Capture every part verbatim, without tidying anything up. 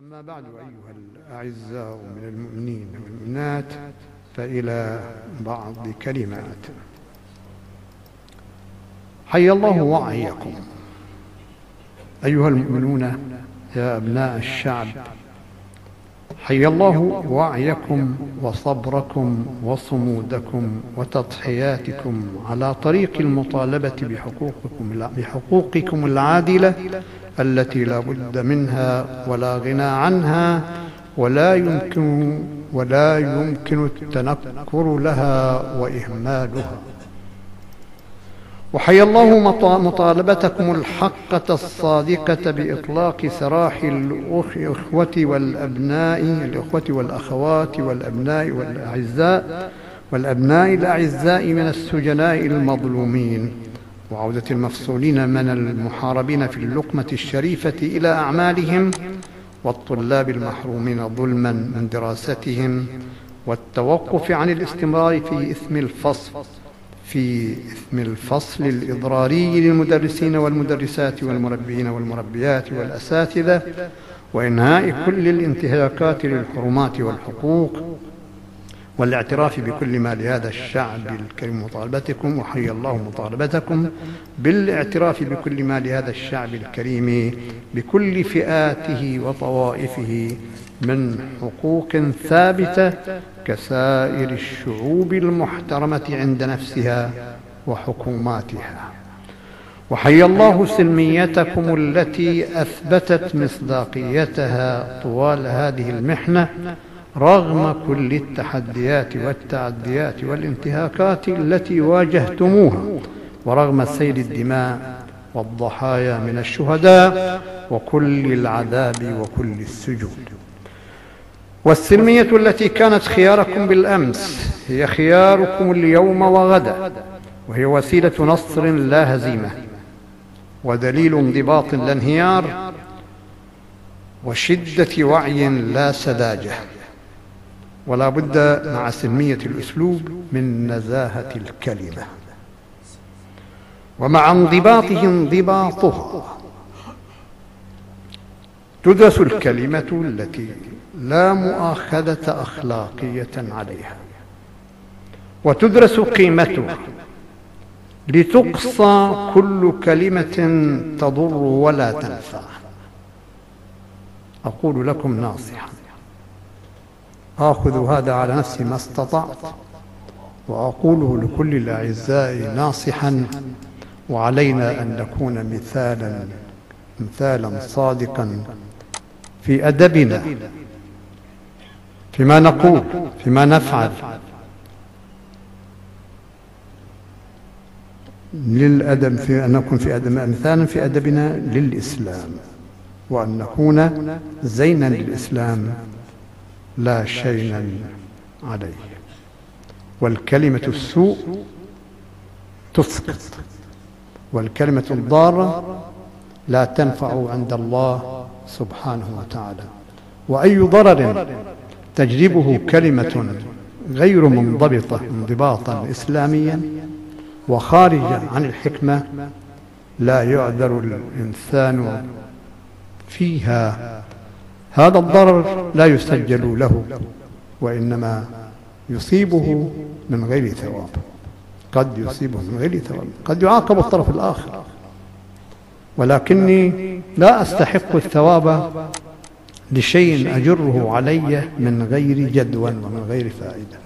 أما بعد أيها الأعزاء من المؤمنين والمؤمنات، فإلى بعض كلمات. حي الله وعيكم أيها المؤمنون يا أبناء الشعب، حي الله وعيكم وصبركم وصمودكم وتضحياتكم على طريق المطالبة بحقوقكم بحقوقكم العادلة التي لا بد منها ولا غنى عنها، ولا يمكن ولا يمكن التنكر لها وإهمالها. وحي الله مطالبتكم الحقة الصادقة بإطلاق سراح الأخوة والأبناء الأخوة والأخوات والأبناء والأعزاء والأبناء الأعزاء من السجناء المظلومين، وعودة المفصولين من المحاربين في اللقمة الشريفة إلى أعمالهم، والطلاب المحرومين ظلما من دراستهم، والتوقف عن الاستمرار في إثم الفصل في إثم الفصل الإضراري للمدرسين والمدرسات والمربين والمربيات والأساتذة، وإنهاء كل الانتهاكات للحرمات والحقوق، والاعتراف بكل ما لهذا الشعب الكريم مطالبتكم. وحي الله مطالبتكم بالاعتراف بكل ما لهذا الشعب الكريم بكل فئاته وطوائفه من حقوق ثابتة كسائر الشعوب المحترمة عند نفسها وحكوماتها. وحي الله سلميتكم التي أثبتت مصداقيتها طوال هذه المحنة رغم كل التحديات والتعديات والانتهاكات التي واجهتموها، ورغم سيل الدماء والضحايا من الشهداء وكل العذاب وكل السجون. والسلمية التي كانت خياركم بالأمس هي خياركم اليوم وغدا، وهي وسيلة نصر لا هزيمة، ودليل انضباط لا انهيار، وشدة وعي لا سذاجة. ولا بد مع سلمية الأسلوب من نزاهة الكلمة، ومع انضباطه انضباطها. تدرس الكلمة التي لا مؤاخذة أخلاقية عليها، وتدرس قيمتها لتقصى كل كلمة تضر ولا تنفع. أقول لكم ناصحا، آخذ هذا على نفسي ما استطعت، وأقوله لكل الأعزاء ناصحا، وعلينا أن نكون مثالا مثالا صادقا في أدبنا، فيما نقول، فيما نفعل، للأدب، في أن نكون في أدب مثالا في أدبنا للإسلام، وأن نكون زينا للإسلام لا شينا عليه. والكلمة السوء تسقط، والكلمة الضارة لا تنفع عند الله سبحانه وتعالى. وأي ضرر تجلبه كلمة غير منضبطة انضباطا إسلاميا وخارجة عن الحكمة لا يعذر الإنسان فيها. هذا الضرر لا يسجل له، وإنما يصيبه من غير ثواب، قد يصيبه من غير ثواب، قد يعاقب الطرف الآخر، ولكني لا أستحق الثواب لشيء أجره علي من غير جدوى ومن غير فائدة.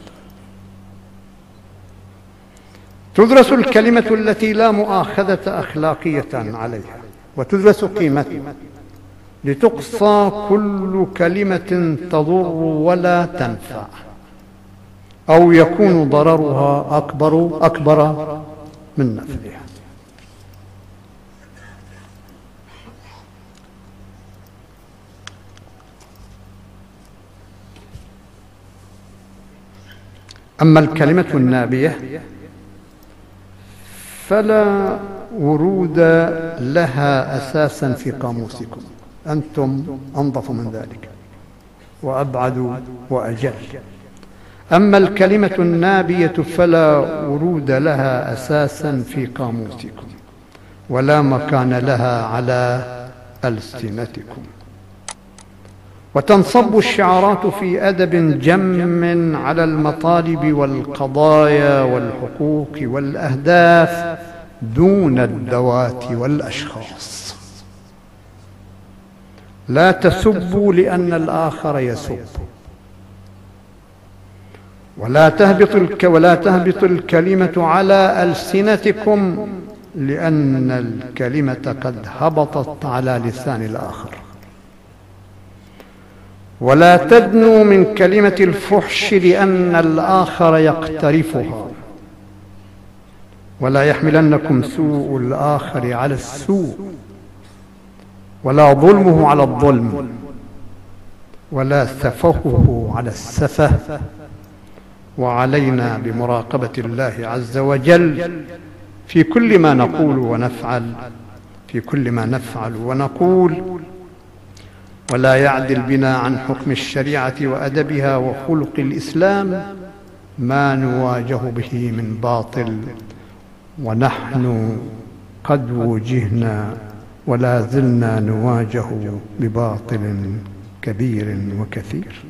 تدرس الكلمة التي لا مؤاخذة أخلاقية عليها، وتدرس قيمتها لتقصى كل كلمة تضر ولا تنفع، أو يكون ضررها أكبر أكبر من نفعها. أما الكلمة النابية فلا ورود لها أساسا في قاموسكم، أنتم أنظف من ذلك وأبعد وأجل. أما الكلمة النابية فلا ورود لها أساسا في قاموسكم، ولا مكان لها على ألسنتكم. وتنصب الشعارات في أدب جم على المطالب والقضايا والحقوق والأهداف دون الذوات والأشخاص. لا تسبوا لأن الآخر يسب، ولا تهبط الك ولا تهبط الكلمة على ألسنتكم لأن الكلمة قد هبطت على لسان الآخر. ولا تدنوا من كلمة الفحش لأن الآخر يقترفها، ولا يحملنكم سوء الآخر على السوء، ولا ظلمه على الظلم، ولا سفهه على السفه. وعلينا بمراقبة الله عز وجل في كل ما نقول ونفعل في كل ما نفعل ونقول، ولا يعدل بنا عن حكم الشريعة وأدبها وخلق الإسلام ما نواجه به من باطل، ونحن قد وجهنا ولا زلنا نواجه بباطل كبير وكثير.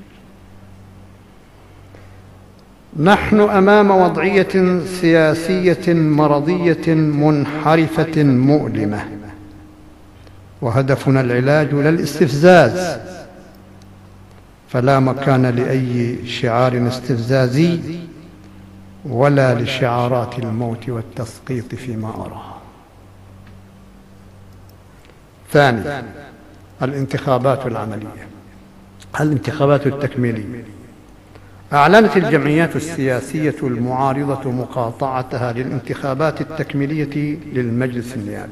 نحن أمام وضعية سياسية مرضية منحرفة مؤلمة، وهدفنا العلاج لا الاستفزاز، فلا مكان لأي شعار استفزازي ولا لشعارات الموت والتسقيط فيما أرى. ثاني، الانتخابات العملية، الانتخابات التكميلية. أعلنت الجمعيات السياسية المعارضة مقاطعتها للانتخابات التكميلية للمجلس النيابي،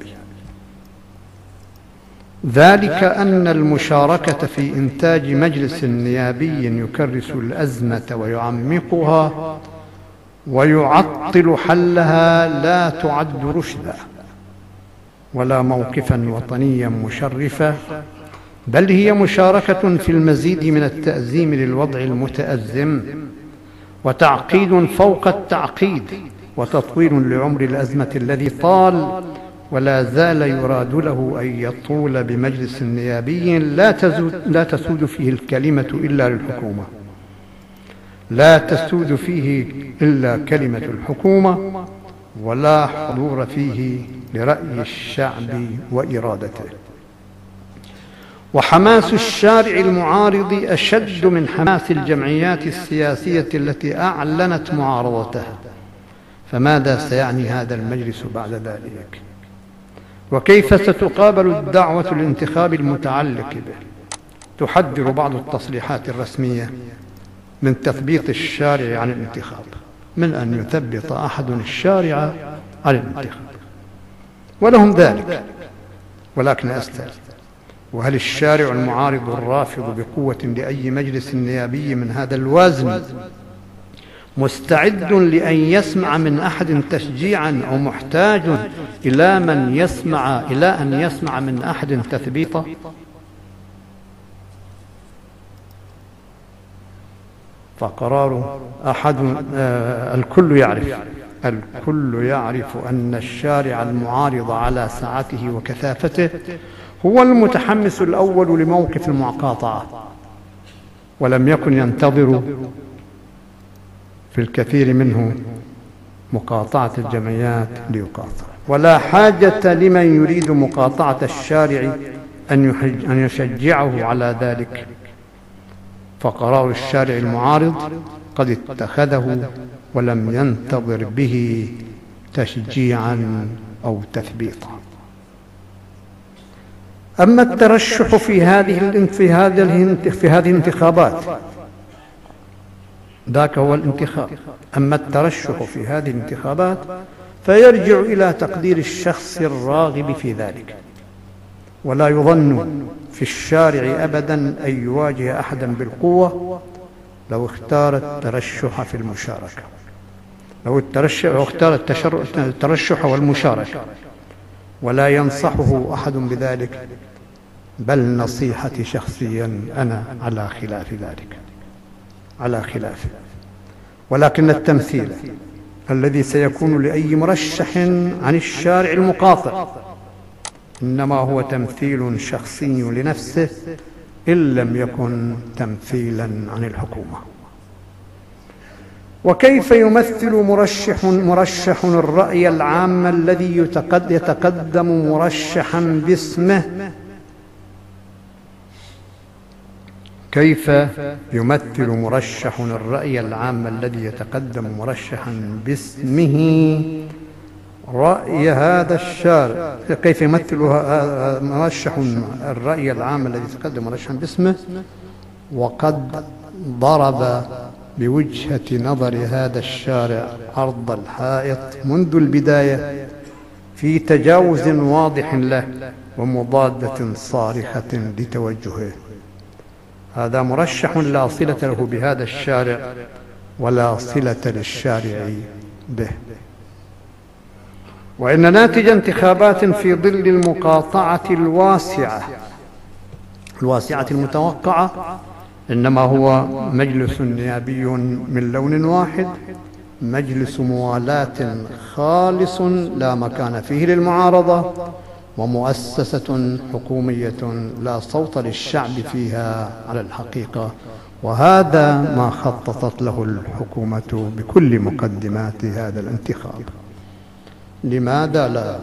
ذلك أن المشاركة في إنتاج مجلس نيابي يكرس الأزمة ويعمقها ويعطل حلها لا تعد رشدا ولا موقفا وطنيا مشرفا، بل هي مشاركة في المزيد من التأزيم للوضع المتأزم، وتعقيد فوق التعقيد، وتطويل لعمر الأزمة الذي طال ولا زال يراد له أن يطول بمجلس نيابي لا, لا تسود فيه الكلمة إلا للحكومة، لا تسود فيه إلا كلمة الحكومة، ولا حضور فيه لرأي الشعب وإرادته. وحماس الشارع المعارض أشد من حماس الجمعيات السياسية التي أعلنت معارضتها، فماذا سيعني هذا المجلس بعد ذلك؟ وكيف ستقابل الدعوة للانتخاب المتعلق به؟ تحذر بعض التصريحات الرسمية من تثبيط الشارع عن الانتخاب، من أن يثبط أحد الشارع عن الانتخاب، ولهم ذلك، ولكن أسأل: وهل الشارع المعارض الرافض بقوة لأي مجلس نيابي من هذا الوزن مستعد لأن يسمع من أحد تشجيعا أو محتاج إلى من يسمع إلى أن يسمع من أحد تثبيطا؟ فقرار أحد آه الكل يعرف الكل يعرف أن الشارع المعارض على سعته وكثافته هو المتحمس الأول لموقف المقاطعة، ولم يكن ينتظر في الكثير منه مقاطعة الجمعيات ليقاطع، ولا حاجة لمن يريد مقاطعة الشارع أن يشجعه على ذلك، فقرار الشارع المعارض قد اتخذه ولم ينتظر به تشجيعا أو تثبيطا. أما الترشح في هذه في هذه في هذه الانتخابات، ذاك هو الانتخاب. أما الترشح في هذه الانتخابات فيرجع إلى تقدير الشخص الراغب في ذلك، ولا يظن في الشارع أبدا أن يواجه أحدا بالقوة لو اختار الترشح في المشاركة لو الترشح لو اختار الترشح والمشاركة، ولا ينصحه أحد بذلك، بل نصيحتي شخصيا أنا على خلاف ذلك على خلافه. ولكن التمثيل الذي سيكون لأي مرشح عن الشارع المقاطع إنما هو تمثيل شخصي لنفسه إن لم يكن تمثيلا عن الحكومة. وكيف يمثل مرشح مرشح الرأي العام الذي يتقدم مرشحا باسمه؟ كيف يمثل مرشح الرأي العام الذي يتقدم مرشحا باسمه رأي هذا الشارع؟ كيف يمثل مرشح الرأي العام الذي يتقدم مرشحا باسمه وقد ضرب بوجهة نظر هذا الشارع عرض الحائط منذ البداية في تجاوز واضح له ومضادة صارخة لتوجهه؟ هذا مرشح لا صلة له بهذا الشارع ولا صلة للشارع به. وإن ناتج انتخابات في ظل المقاطعة الواسعة الواسعة المتوقعة إنما هو مجلس نيابي من لون واحد، مجلس موالاة خالص لا مكان فيه للمعارضة، ومؤسسة حكومية لا صوت للشعب فيها على الحقيقة. وهذا ما خططت له الحكومة بكل مقدمات هذا الانتخاب. لماذا لا؟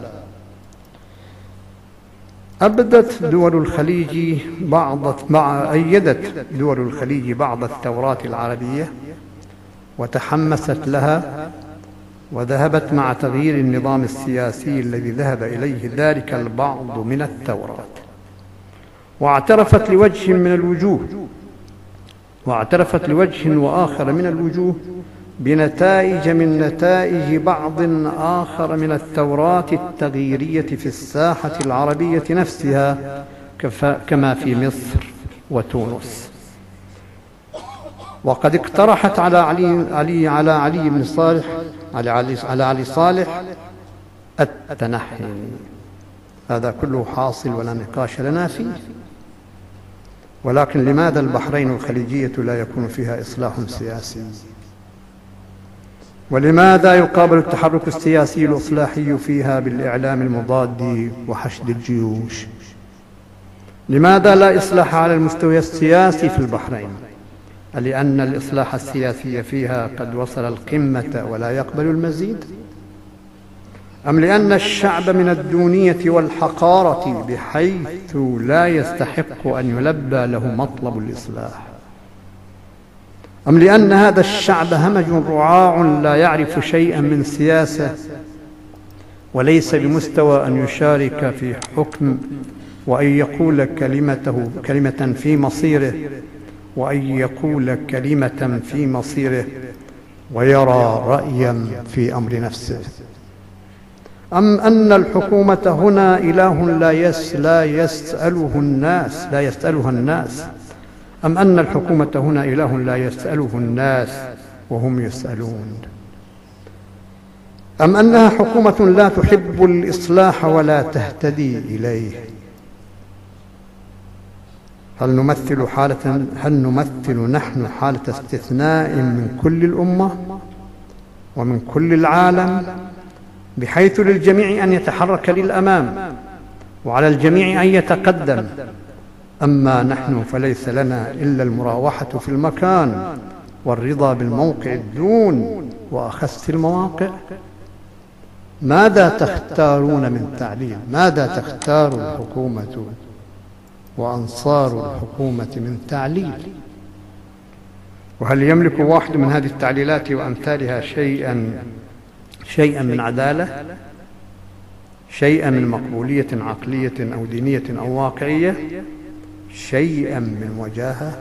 أبدت دول الخليج بعض مع أيدت دول الخليج بعض الثورات العربية وتحمست لها، وذهبت مع تغيير النظام السياسي الذي ذهب إليه ذلك البعض من الثورات، واعترفت لوجه من الوجوه واعترفت لوجه وآخر من الوجوه بنتائج من نتائج بعض آخر من الثورات التغييرية في الساحة العربية نفسها كما في مصر وتونس. وقد اقترحت على علي علي على علي بن صالح على علي على علي صالح التنحي. هذا كله حاصل ولا نقاش لنا فيه. ولكن لماذا البحرين الخليجية لا يكون فيها إصلاح سياسي؟ ولماذا يقابل التحرك السياسي الإصلاحي فيها بالإعلام المضاد وحشد الجيوش؟ لماذا لا إصلاح على المستوى السياسي في البحرين؟ لأن الإصلاح السياسي فيها قد وصل القمة ولا يقبل المزيد؟ أم لأن الشعب من الدونية والحقارة بحيث لا يستحق أن يلبى له مطلب الإصلاح؟ أم لأن هذا الشعب همج رعاع لا يعرف شيئا من سياسة وليس بمستوى أن يشارك في حكم وأن يقول كلمته كلمة في مصيره وأن يقول كلمة في مصيره ويرى رأيا في أمر نفسه؟ أم أن الحكومة هنا إله لا يس لا يسأله الناس لا يسألها الناس أم أن الحكومة هنا إله لا يسأله الناس وهم يسألون؟ أم أنها حكومة لا تحب الإصلاح ولا تهتدي إليه؟ هل نمثل حالة هل نمثل نحن حالة استثناء من كل الأمة ومن كل العالم، بحيث للجميع أن يتحرك للأمام وعلى الجميع أن يتقدم، أما نحن فليس لنا إلا المراوحة في المكان والرضا بالموقع الدون وأخس المواقع؟ ماذا تختارون من تعليل؟ ماذا تختار الحكومة وأنصار الحكومة من تعليل؟ وهل يملك واحد من هذه التعليلات وأمثالها شيئا شيئا من عدالة، شيئا من مقبولية عقلية أو دينية أو واقعية، شيئا من وجاهة؟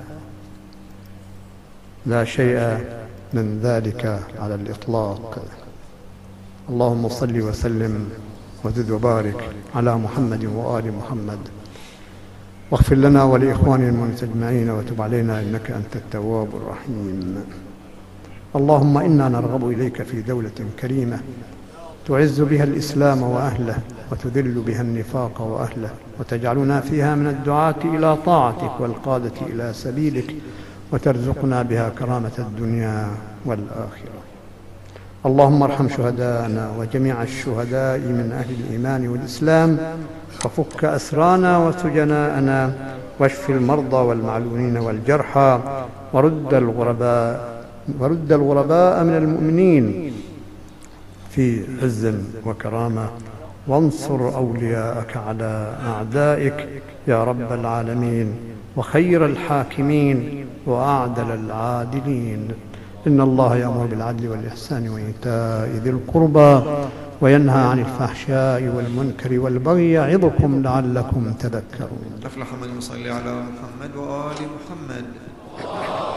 لا شيء من ذلك على الإطلاق. اللهم صل وسلم وزد وبارك على محمد وآل محمد، واغفر لنا ولإخواننا المؤمنين أجمعين، وتب علينا إنك أنت التواب الرحيم. اللهم إنا نرغب إليك في دولة كريمة تعز بها الإسلام وأهله وتذل بها النفاق وأهله، وتجعلنا فيها من الدعاة إلى طاعتك والقادة إلى سبيلك، وترزقنا بها كرامة الدنيا والآخرة. اللهم ارحم شهداءنا وجميع الشهداء من أهل الإيمان والإسلام، وفك أسرانا وسجناءنا، واشف المرضى والمعلولين والجرحى، ورد الغرباء ورد الغرباء من المؤمنين في عز وكرامة، وانصر أولياءك على أعدائك يا رب العالمين، وخير الحاكمين وأعدل العادلين. إن الله يأمر بالعدل والإحسان وإيتاء ذي القربى وينهى عن الفحشاء والمنكر والبغي يعظكم لعلكم تذكرون. أفلح من يصلي على محمد وآل محمد.